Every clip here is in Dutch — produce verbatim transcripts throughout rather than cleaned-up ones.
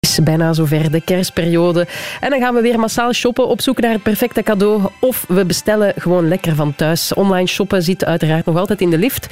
Het is bijna zover, de kerstperiode. En dan gaan we weer massaal shoppen, op zoek naar het perfecte cadeau. Of we bestellen gewoon lekker van thuis. Online shoppen zit uiteraard nog altijd in de lift.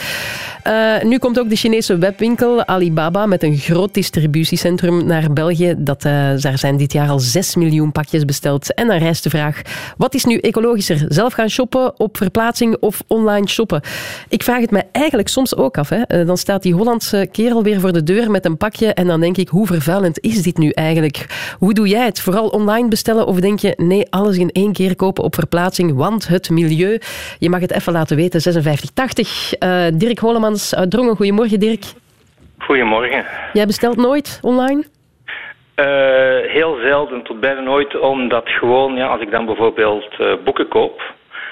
Uh, nu komt ook de Chinese webwinkel Alibaba met een groot distributiecentrum naar België. Dat, uh, daar zijn dit jaar al zes miljoen pakjes besteld. En dan rijst de vraag, wat is nu ecologischer? Zelf gaan shoppen op verplaatsing of online shoppen? Ik vraag het me eigenlijk soms ook af. Hè. Uh, dan staat die Hollandse kerel weer voor de deur met een pakje en dan denk ik, hoe vervuilend is dit nu eigenlijk? Hoe doe jij het? Vooral online bestellen of denk je, nee, alles in één keer kopen op verplaatsing, want het milieu. Je mag het even laten weten, zesenvijftig tachtig. Uh, Dirk Holemans uit Drongen. Goedemorgen, Dirk. Goedemorgen. Jij bestelt nooit online? Uh, heel zelden, tot bijna nooit, omdat gewoon, ja, als ik dan bijvoorbeeld uh, boeken koop,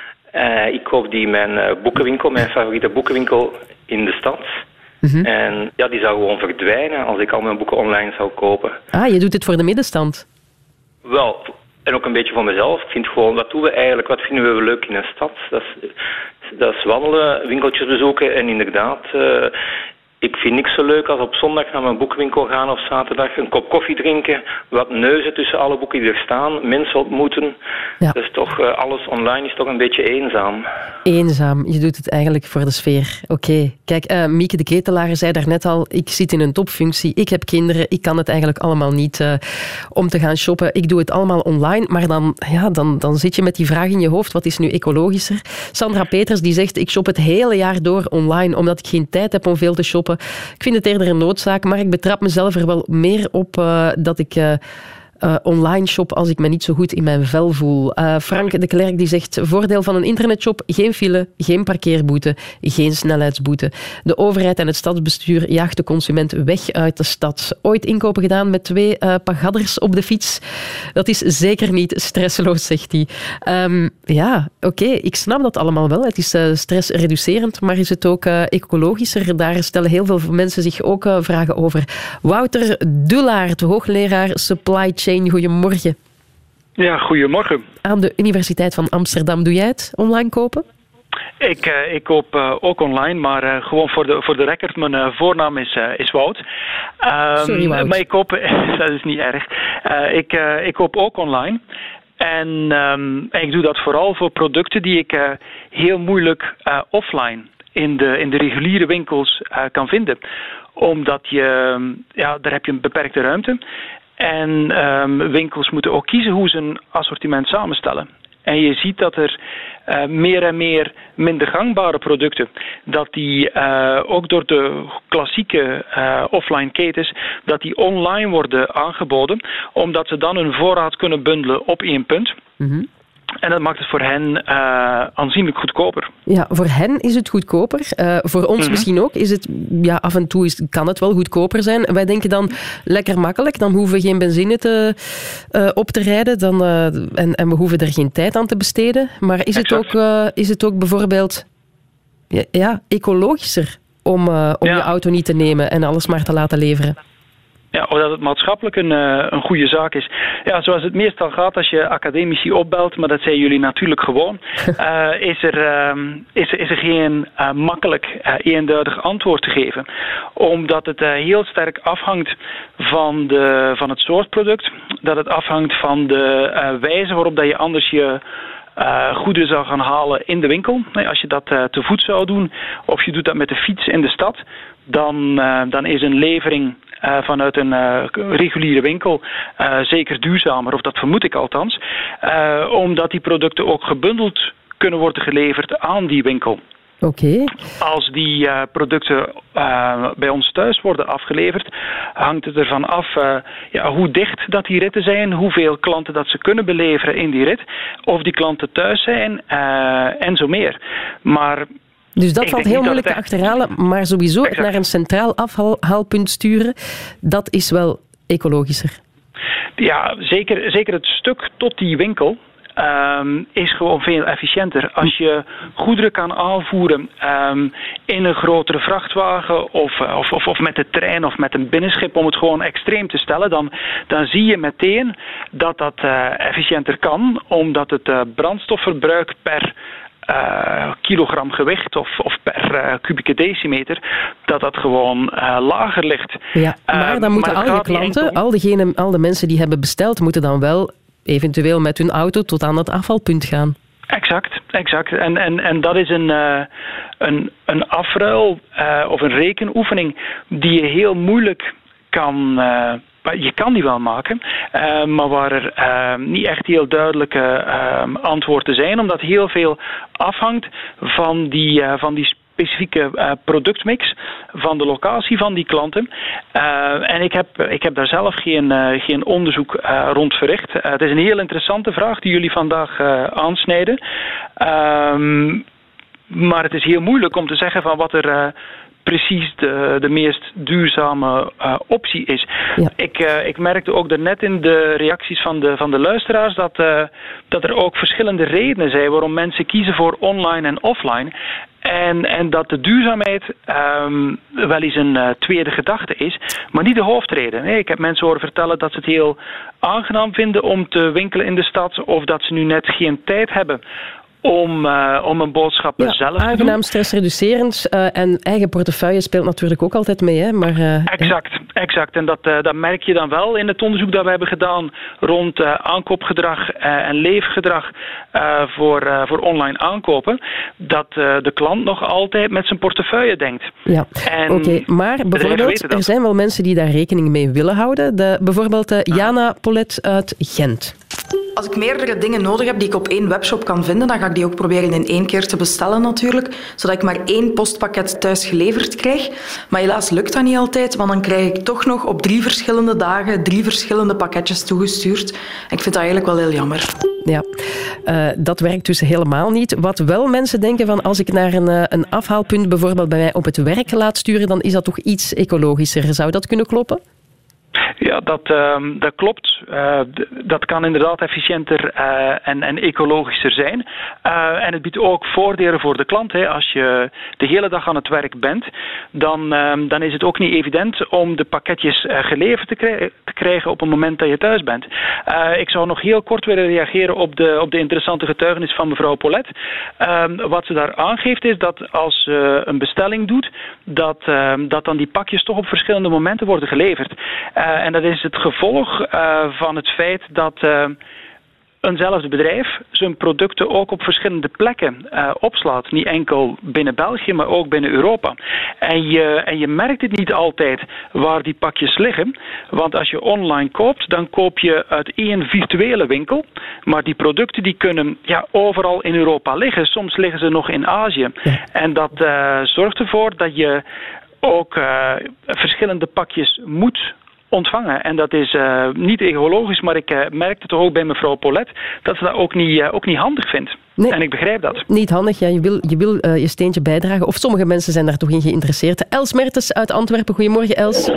uh, ik koop die in mijn uh, boekenwinkel, mijn favoriete boekenwinkel in de stad. Mm-hmm. En ja, die zou gewoon verdwijnen als ik al mijn boeken online zou kopen. Ah, je doet het voor de middenstand? Wel, en ook een beetje voor mezelf. Ik vind gewoon, wat doen we eigenlijk, wat vinden we leuk in een stad? Dat is, dat is wandelen, winkeltjes bezoeken en inderdaad, uh, ik vind niks zo leuk als op zondag naar mijn boekwinkel gaan of zaterdag een kop koffie drinken, wat neuzen tussen alle boeken die er staan, mensen ontmoeten. Ja. Dus toch, uh, alles online is toch een beetje eenzaam. Eenzaam, je doet het eigenlijk voor de sfeer. Oké, okay. Kijk, uh, Mieke de Ketelaar zei daarnet al, ik zit in een topfunctie, ik heb kinderen, ik kan het eigenlijk allemaal niet uh, om te gaan shoppen. Ik doe het allemaal online, maar dan, ja, dan, dan zit je met die vraag in je hoofd, wat is nu ecologischer? Sandra Peters die zegt, ik shop het hele jaar door online, omdat ik geen tijd heb om veel te shoppen. Ik vind het eerder een noodzaak, maar ik betrap mezelf er wel meer op uh, dat ik uh, uh, online shop als ik me niet zo goed in mijn vel voel. Uh, Frank de Klerk die zegt, voordeel van een internetshop, geen file, geen parkeerboete, geen snelheidsboete. De overheid en het stadsbestuur jaagt de consument weg uit de stad. Ooit inkopen gedaan met twee uh, pagadders op de fiets. Dat is zeker niet stresseloos, zegt hij. Um, ja, oké, okay, ik snap dat allemaal wel. Het is uh, stressreducerend, maar is het ook uh, ecologischer? Daar stellen heel veel mensen zich ook uh, vragen over. Wouter Dullaert, hoogleraar Supply Chain. Goedemorgen. Ja, goedemorgen. Aan de Universiteit van Amsterdam. Doe jij het online kopen? Ik, uh, ik koop uh, ook online, maar uh, gewoon voor de, voor de record, mijn uh, voornaam is, uh, is Wout. Um, Sorry, Wout. Maar ik koop, dat is niet erg. Uh, ik, uh, ik koop ook online. En um, ik doe dat vooral voor producten die ik uh, heel moeilijk uh, offline in de, in de reguliere winkels uh, kan vinden. Omdat je, ja, daar heb je een beperkte ruimte. En um, winkels moeten ook kiezen hoe ze een assortiment samenstellen. En je ziet dat er uh, meer en meer minder gangbare producten, dat die uh, ook door de klassieke uh, offline ketens, dat die online worden aangeboden, omdat ze dan hun voorraad kunnen bundelen op één punt. Mm-hmm. En dat maakt het voor hen uh, aanzienlijk goedkoper. Ja, voor hen is het goedkoper. Uh, voor ons mm-hmm. misschien ook. Is het, ja, af en toe is, kan het wel goedkoper zijn. Wij denken dan lekker makkelijk. Dan hoeven we geen benzine te, uh, op te rijden. Dan, uh, en, en we hoeven er geen tijd aan te besteden. Maar is het ook, uh, is het ook bijvoorbeeld ja, ja, ecologischer om, uh, om ja. je auto niet te nemen en alles maar te laten leveren? Ja, of dat het maatschappelijk een, uh, een goede zaak is. Ja, zoals het meestal gaat als je academici opbelt, maar dat zijn jullie natuurlijk gewoon, uh, is, er, uh, is, er, is er geen uh, makkelijk uh, eenduidig antwoord te geven. Omdat het uh, heel sterk afhangt van, de, van het soort product, dat het afhangt van de uh, wijze waarop dat je anders je Uh, goederen zou gaan halen in de winkel. Nee, als je dat uh, te voet zou doen, of je doet dat met de fiets in de stad, dan, uh, dan is een levering uh, vanuit een uh, reguliere winkel uh, zeker duurzamer, of dat vermoed ik althans, uh, omdat die producten ook gebundeld kunnen worden geleverd aan die winkel. Okay. Als die uh, producten uh, bij ons thuis worden afgeleverd, hangt het ervan af uh, ja, hoe dicht dat die ritten zijn, hoeveel klanten dat ze kunnen beleveren in die rit, of die klanten thuis zijn uh, en zo meer. Maar dus dat valt heel moeilijk te achterhalen, maar sowieso exact. Het naar een centraal afhaalpunt sturen, dat is wel ecologischer. Ja, zeker, zeker het stuk tot die winkel. Um, is gewoon veel efficiënter. Als je goederen kan aanvoeren um, in een grotere vrachtwagen of, of, of, of met de trein of met een binnenschip, om het gewoon extreem te stellen, dan, dan zie je meteen dat dat uh, efficiënter kan, omdat het uh, brandstofverbruik per uh, kilogram gewicht of, of per uh, kubieke decimeter, dat dat gewoon uh, lager ligt. Ja, maar dan uh, moeten maar al je klanten, enkel... al, degene, al de mensen die hebben besteld, moeten dan wel eventueel met hun auto tot aan het afvalpunt gaan. Exact, exact. En, en, en dat is een, uh, een, een afruil uh, of een rekenoefening die je heel moeilijk kan... Uh, je kan die wel maken, uh, maar waar er uh, niet echt heel duidelijke uh, antwoorden zijn, omdat heel veel afhangt van die, uh, van die specifieke uh, productmix, van de locatie van die klanten. Uh, en ik heb, ik heb daar zelf geen, uh, geen onderzoek uh, rond verricht. Uh, het is een heel interessante vraag die jullie vandaag uh, aansnijden. Um, maar het is heel moeilijk om te zeggen van wat er... Uh, precies de, de meest duurzame uh, optie is. Ja. Ik, uh, ik merkte ook daarnet in de reacties van de, van de luisteraars dat, uh, dat er ook verschillende redenen zijn waarom mensen kiezen voor online en offline. En, en dat de duurzaamheid um, wel eens een uh, tweede gedachte is, maar niet de hoofdreden. Nee, ik heb mensen horen vertellen dat ze het heel aangenaam vinden om te winkelen in de stad, of dat ze nu net geen tijd hebben om, uh, om een boodschap ja, zelf te doen. Aangenaam, stressreducerend uh, en eigen portefeuille speelt natuurlijk ook altijd mee. Hè? Maar, uh, exact, ja. exact. En dat, uh, dat merk je dan wel in het onderzoek dat we hebben gedaan rond uh, aankoopgedrag uh, en leefgedrag uh, voor, uh, voor online aankopen, dat uh, de klant nog altijd met zijn portefeuille denkt. Ja, oké. Okay. Maar bijvoorbeeld, er zijn wel mensen die daar rekening mee willen houden. De, bijvoorbeeld uh, Jana Polet uit Gent. Als ik meerdere dingen nodig heb die ik op één webshop kan vinden, dan ga ik die ook proberen in één keer te bestellen natuurlijk, zodat ik maar één postpakket thuis geleverd krijg. Maar helaas lukt dat niet altijd, want dan krijg ik toch nog op drie verschillende dagen drie verschillende pakketjes toegestuurd. En ik vind dat eigenlijk wel heel jammer. Ja, uh, dat werkt dus helemaal niet. Wat wel mensen denken van als ik naar een, uh, een afhaalpunt bijvoorbeeld bij mij op het werk laat sturen, dan is dat toch iets ecologischer. Zou dat kunnen kloppen? Ja, dat, uh, dat klopt. Uh, d- dat kan inderdaad efficiënter uh, en, en ecologischer zijn. Uh, en het biedt ook voordelen voor de klant. Hè. Als je de hele dag aan het werk bent, dan, uh, dan is het ook niet evident om de pakketjes uh, geleverd te, kri- te krijgen op het moment dat je thuis bent. Uh, ik zou nog heel kort willen reageren op de, op de interessante getuigenis van mevrouw Polet. Uh, wat ze daar aangeeft is dat als je uh, een bestelling doet, dat, uh, dat dan die pakjes toch op verschillende momenten worden geleverd. Uh, en dat is het gevolg uh, van het feit dat uh, eenzelfde bedrijf zijn producten ook op verschillende plekken uh, opslaat. Niet enkel binnen België, maar ook binnen Europa. En je, en je merkt het niet altijd waar die pakjes liggen. Want als je online koopt, dan koop je uit één virtuele winkel. Maar die producten die kunnen ja, overal in Europa liggen. Soms liggen ze nog in Azië. Ja. En dat uh, zorgt ervoor dat je ook uh, verschillende pakjes moet ontvangen. En dat is uh, niet ecologisch, maar ik uh, merkte toch ook bij mevrouw Polet dat ze dat ook niet, uh, ook niet handig vindt. Nee, en ik begrijp dat. Niet handig, ja. Je wil je, wil, uh, je steentje bijdragen. Of sommige mensen zijn daar toch in geïnteresseerd. Els Mertens uit Antwerpen. Goedemorgen, Els.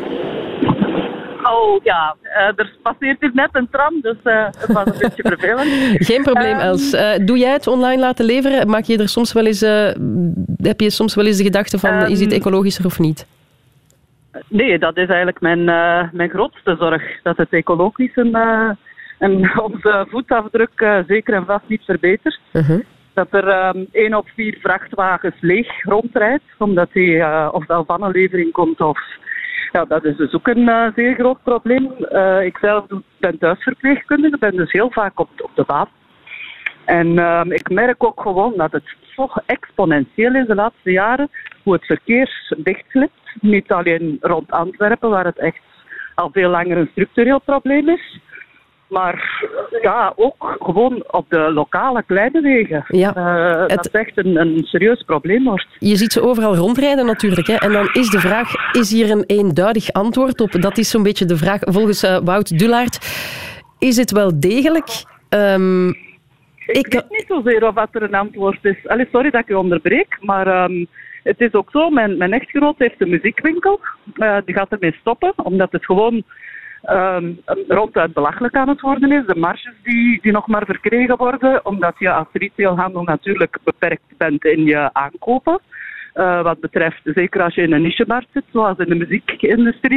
Oh ja, uh, er passeert hier net een tram, dus uh, het was een beetje vervelend. Geen probleem, um, Els. Uh, doe jij het online laten leveren? Maak je er soms wel eens, uh, heb je soms wel eens de gedachte van, um, is het ecologischer of niet? Nee, dat is eigenlijk mijn, uh, mijn grootste zorg. Dat het ecologisch en, uh, en onze voetafdruk uh, zeker en vast niet verbetert. Uh-huh. Dat er um, één op vier vrachtwagens leeg rondrijdt, omdat die uh, ofwel van een levering komt of... Ja, dat is dus ook een uh, zeer groot probleem. Uh, ik zelf ben thuisverpleegkundige, ben dus heel vaak op, op de baan. En uh, ik merk ook gewoon dat het zo exponentieel is de laatste jaren, hoe het verkeer dichtglipt. Niet alleen rond Antwerpen, waar het echt al veel langer een structureel probleem is. Maar ja, ook gewoon op de lokale kleine wegen. Ja, uh, het... Dat echt een, een serieus probleem wordt. Je ziet ze overal rondrijden natuurlijk. Hè? En dan is de vraag, is hier een eenduidig antwoord op? Dat is zo'n beetje de vraag volgens uh, Wout Dullaert. Is het wel degelijk? Um, ik, ik weet niet zozeer of dat er een antwoord is. Allee, sorry dat ik je onderbreek, maar... Um, Het is ook zo, mijn, mijn echtgenoot heeft een muziekwinkel. Uh, die gaat ermee stoppen, omdat het gewoon um, ronduit belachelijk aan het worden is. De marges die, die nog maar verkregen worden, omdat je als retailhandel natuurlijk beperkt bent in je aankopen. Uh, wat betreft, zeker als je in een nichemarkt zit, zoals in de muziekindustrie.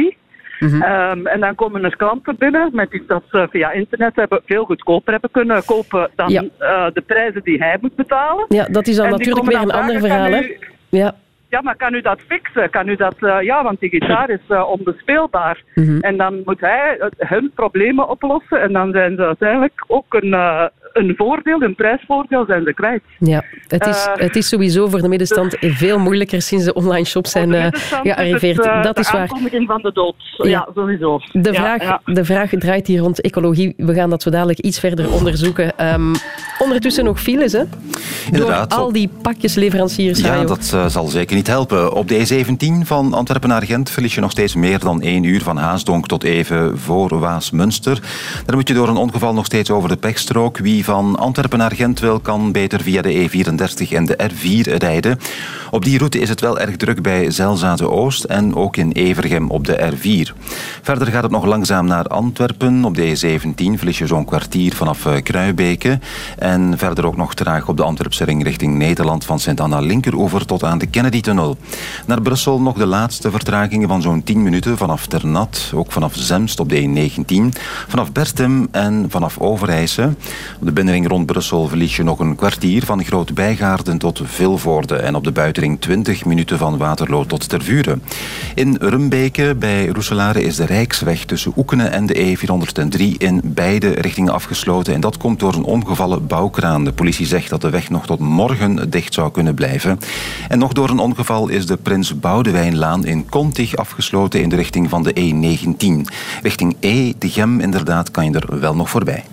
Mm-hmm. Um, en dan komen er klanten binnen met iets dat ze via internet hebben, veel goedkoper hebben kunnen kopen dan ja. uh, de prijzen die hij moet betalen. Ja, dat is dan en natuurlijk weer een vragen, ander verhaal. Hè? U, ja. ja, maar kan u dat fixen? Kan u dat, uh, ja, want die gitaar is uh, onbespeelbaar. Mm-hmm. En dan moet hij uh, hun problemen oplossen en dan zijn ze uiteindelijk ook een... Uh, een voordeel, een prijsvoordeel zijn ze kwijt. Ja, het is, uh, het is sowieso voor de middenstand veel moeilijker sinds de online shops zijn uh, gearriveerd. Het, uh, dat is de waar. aankondiging van de dood. Ja, ja sowieso. De, ja, vraag, ja. de vraag draait hier rond ecologie. We gaan dat zo dadelijk iets verder onderzoeken. Um, ondertussen nog files, hè? Inderdaad. Door al die pakjesleveranciers. Ja, radio. dat uh, zal zeker niet helpen. Op de E zeventien van Antwerpen naar Gent verlies je nog steeds meer dan één uur van Haasdonk tot even voor Waasmunster. Daar moet je door een ongeval nog steeds over de pechstrook. Wie van Antwerpen naar Gent wil, kan beter via de E vierendertig en de R vier rijden. Op die route is het wel erg druk bij Zelzate-Oost en ook in Evergem op de R vier. Verder gaat het nog langzaam naar Antwerpen. Op de E zeventien verlies je zo'n kwartier vanaf Kruibeke. En verder ook nog traag op de Antwerpse ring richting Nederland van Sint-Anna linkeroever tot aan de Kennedy-tunnel. Naar Brussel nog de laatste vertragingen van zo'n tien minuten vanaf Ternat, ook vanaf Zemst op de E negentien, vanaf Bertem en vanaf Overijse. Op de binnenring rond Brussel verlies je nog een kwartier van Groot-Bijgaarden tot Vilvoorde en op de buitenring twintig minuten van Waterloo tot Tervuren. In Rumbeke bij Roeselare is de Rijksweg tussen Oekene en de E vierhonderddrie in beide richtingen afgesloten en dat komt door een omgevallen bouwkraan. De politie zegt dat de weg nog tot morgen dicht zou kunnen blijven. En nog door een ongeval is de Prins Boudewijnlaan in Kontig afgesloten in de richting van de E negentien. Richting E, de Gem inderdaad, kan je er wel nog voorbij.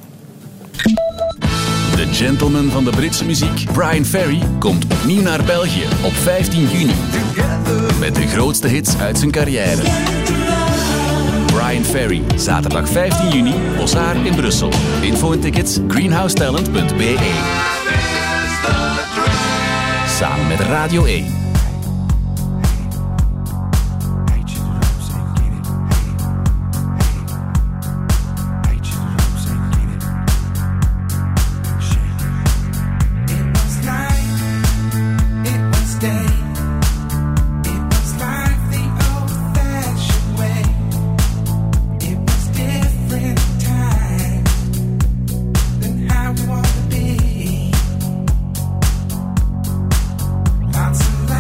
De gentleman van de Britse muziek, Brian Ferry, komt opnieuw naar België op vijftien juni. Met de grootste hits uit zijn carrière. Brian Ferry, zaterdag vijftien juni, Bossaar in Brussel. Info en tickets greenhousetalent punt b e. Samen met Radio E. Lots of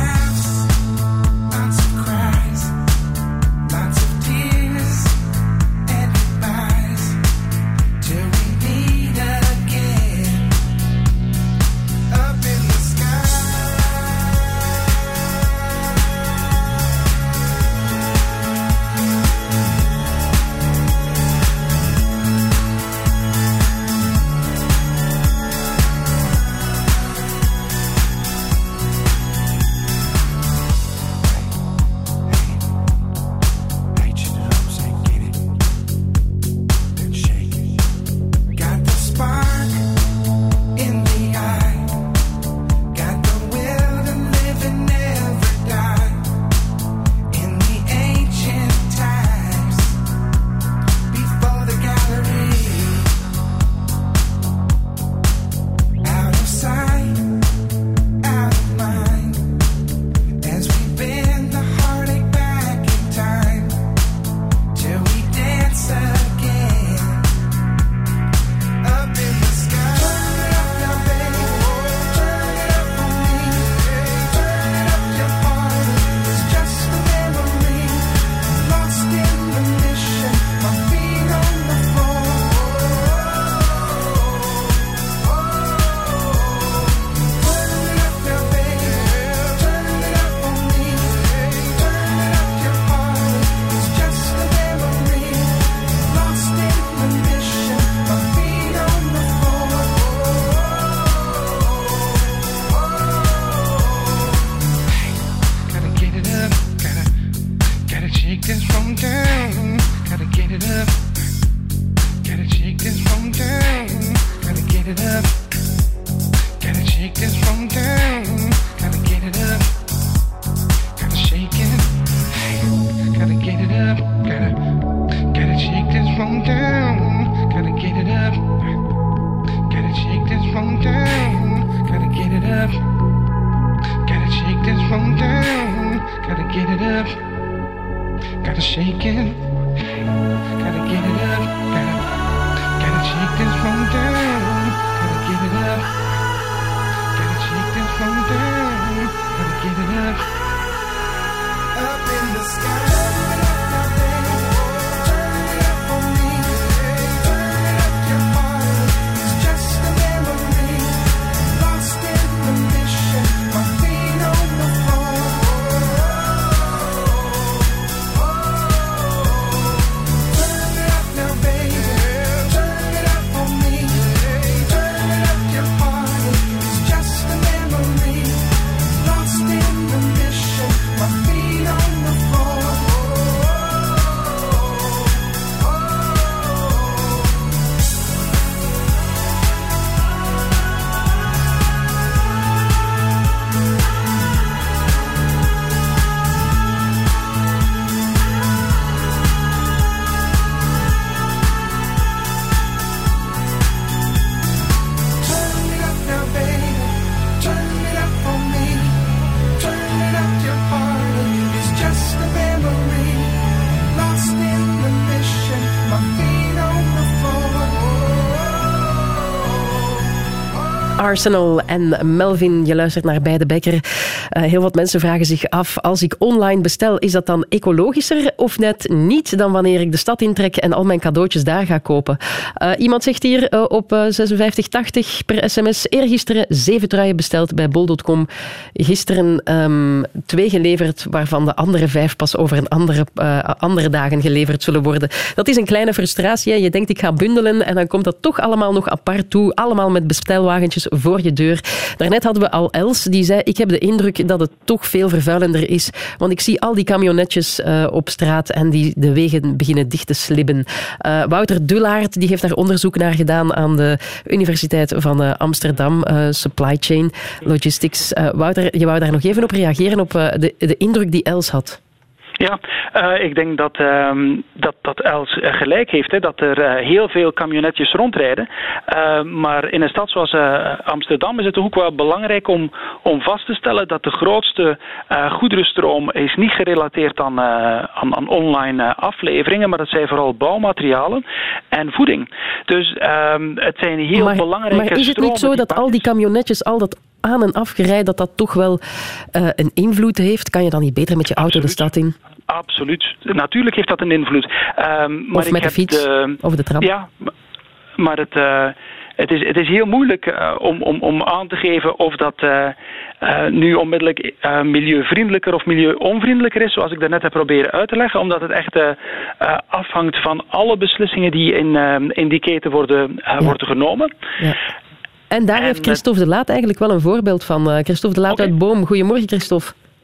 Arsenal en Melvin, je luistert naar Bij de Bekker. Uh, heel wat mensen vragen zich af, als ik online bestel, is dat dan ecologischer of net niet dan wanneer ik de stad intrek en al mijn cadeautjes daar ga kopen? Uh, iemand zegt hier uh, op uh, zesenvijftig tachtig per sms, eergisteren zeven truien besteld bij bol punt com. Gisteren um, twee geleverd, waarvan de andere vijf pas over een andere, uh, andere dagen geleverd zullen worden. Dat is een kleine frustratie. Hè? Je denkt, ik ga bundelen en dan komt dat toch allemaal nog apart toe. Allemaal met bestelwagentjes voor je deur. Daarnet hadden we al Els, die zei, ik heb de indruk dat het toch veel vervuilender is. Want ik zie al die camionetjes uh, op straat en die de wegen beginnen dicht te slibben. Uh, Wouter Dullaert, die heeft daar onderzoek naar gedaan aan de Universiteit van uh, Amsterdam, uh, Supply Chain Logistics. Uh, Wouter, je wou daar nog even op reageren, op uh, de, de indruk die Els had. Ja, uh, ik denk dat, um, dat, dat Els gelijk heeft, hè, dat er uh, heel veel camionetjes rondrijden. Uh, maar in een stad zoals uh, Amsterdam is het ook wel belangrijk om, om vast te stellen dat de grootste uh, goederenstroom is niet gerelateerd aan, uh, aan, aan online uh, afleveringen, maar dat zijn vooral bouwmaterialen en voeding. Dus um, het zijn heel maar, belangrijke Maar is het niet zo dat al die camionetjes, al dat aan- en afgerij, dat dat toch wel uh, een invloed heeft? Kan je dan niet beter met je auto Absoluut. de stad in? Absoluut. Natuurlijk heeft dat een invloed. Um, maar of ik met de heb fiets, de, of de tram. Ja, maar het, uh, het, is, het is heel moeilijk uh, om, om, om aan te geven of dat uh, uh, nu onmiddellijk uh, milieuvriendelijker of milieu-onvriendelijker is, zoals ik daarnet heb proberen uit te leggen, omdat het echt uh, uh, afhangt van alle beslissingen die in, uh, in die keten worden, uh, ja. worden genomen. Ja. En daar en heeft Christophe de Laat eigenlijk wel een voorbeeld van. Uh, Christophe de Laat okay. uit Boom. Goedemorgen, Christophe.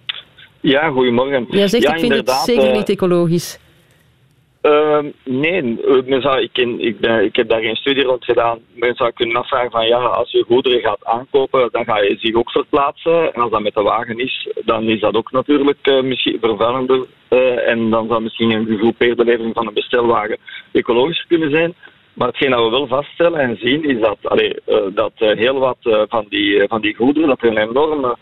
Ja, goedemorgen. Jij zegt, ja, ik vind het zeker niet ecologisch. Uh, nee, men zou, ik, ken, ik, ben, ik heb daar geen studie rond gedaan. Men zou kunnen afvragen van ja, als je goederen gaat aankopen, dan ga je zich ook verplaatsen. En als dat met de wagen is, dan is dat ook natuurlijk uh, misschien vervuilender. Uh, en dan zou misschien een gegroepeerde levering van een bestelwagen ecologischer kunnen zijn. Maar hetgeen dat we wel vaststellen en zien is dat, allee, uh, dat uh, heel wat uh, van, die, uh, van die goederen, dat er een enorme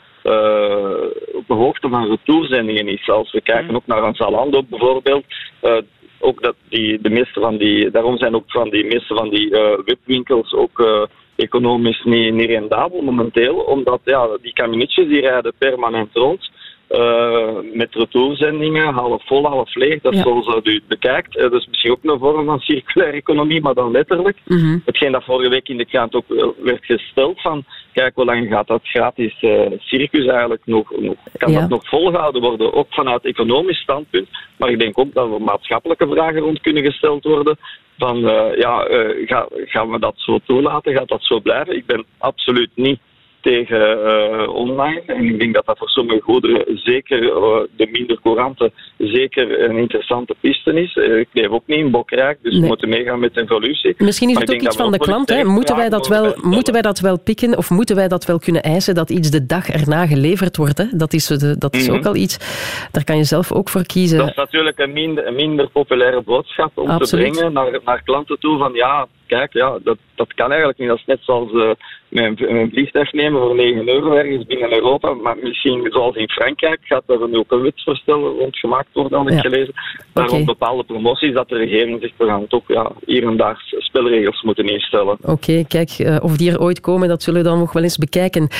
uh, op de hoogte van retourzendingen is. Als we kijken ook naar een Zalando bijvoorbeeld, uh, ook dat die, de meeste van die, daarom zijn ook van die meeste van die uh, webwinkels ook uh, economisch niet, niet rendabel momenteel, omdat ja, die kabinetjes die rijden permanent rond. Uh, met retourzendingen, half vol, half leeg, dat is ja. zoals u het bekijkt. Uh, dat is misschien ook een vorm van circulaire economie, maar dan letterlijk. Mm-hmm. Hetgeen dat vorige week in de krant ook uh, werd gesteld van, kijk hoe lang gaat dat gratis uh, circus eigenlijk nog, nog kan ja. dat nog volgehouden worden, ook vanuit economisch standpunt. Maar ik denk ook dat er maatschappelijke vragen rond kunnen gesteld worden. Van, uh, ja, uh, ga, gaan we dat zo toelaten? Gaat dat zo blijven? Ik ben absoluut niet tegen uh, online. En ik denk dat dat voor sommige goederen, zeker uh, de minder courante, zeker een interessante piste is. Uh, ik leef ook niet in Bokrijk, dus nee. we moeten meegaan met de evolutie. Misschien is het ook iets van de klant. Hè? Moeten, wij dat wel, moeten wij dat wel pikken of moeten wij dat wel kunnen eisen dat iets de dag erna geleverd wordt? Hè? Dat is, de, dat is mm-hmm. ook al iets. Daar kan je zelf ook voor kiezen. Dat is natuurlijk een minder, een minder populaire boodschap om Absoluut. te brengen naar, naar klanten toe van ja, kijk, ja, dat, dat kan eigenlijk niet. Dat is net zoals uh, mijn, mijn vliegtuig nemen voor negen euro ergens binnen Europa. Maar misschien, zoals in Frankrijk, gaat er nu ook een wetsvoorstel rond gemaakt worden, had ik ja. gelezen. Maar okay. rond bepaalde promoties dat de regering zegt, we gaan toch ja, hier en daar spelregels moeten instellen. Oké, okay, kijk, uh, of die er ooit komen, dat zullen we dan nog wel eens bekijken.